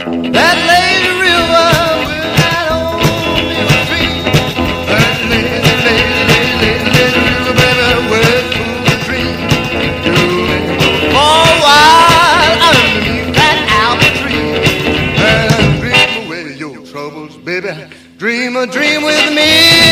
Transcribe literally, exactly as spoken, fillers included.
That lazy river will that old mill stream. That lazy, lazy, lazy, lazy river, baby, will fool the dream. Do it for a while underneath that apple tree. And dream away your troubles, baby. Dream a dream with me.